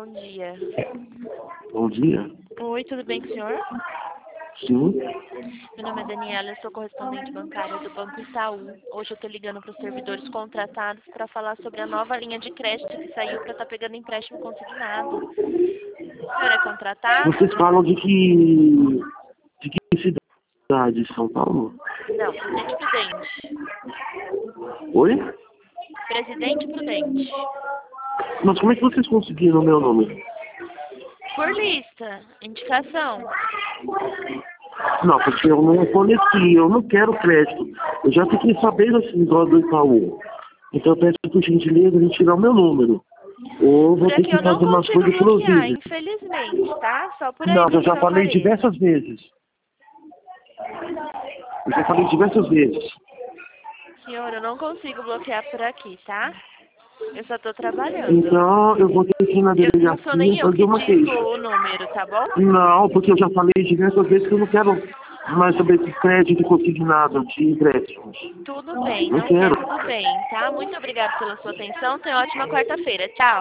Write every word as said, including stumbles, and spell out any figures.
bom dia. Bom dia. Oi, tudo bem com o senhor? Sim. Meu nome é Daniela, eu sou correspondente bancária do Banco Itaú. Hoje eu estou ligando para os servidores contratados para falar sobre a nova linha de crédito que saiu para estar pegando empréstimo consignado. O senhor é contratado? Vocês falam de que... de que cidade? São Paulo? Não, Presidente Prudente. Oi? Presidente Prudente. Mas como é que vocês conseguiram o meu nome? Por lista, indicação. Não, porque eu não forneci, eu não quero crédito. Eu já fiquei sabendo esse negócio do Itaú. Então eu peço por gentileza de tirar o meu número. Ou vou Por ter aqui que eu não fazer umas consigo coisas bloquear, proibidas. infelizmente, tá? Só por aí Não, eu mesmo já que eu falei falei. diversas vezes. Eu já falei diversas vezes. Senhor, eu não consigo bloquear por aqui, tá? Eu só tô trabalhando. Então eu vou ter que ir na Eu, não sou nem delegacia eu fazer que uma digo queixa. o número, tá bom? Não, porque eu já falei diversas vezes que eu não quero mais saber de crédito consignado, de empréstimos. Tudo bem, Não não quer, quero. tudo bem, tá? Muito obrigada pela sua atenção. Tenha uma ótima quarta-feira. Tchau.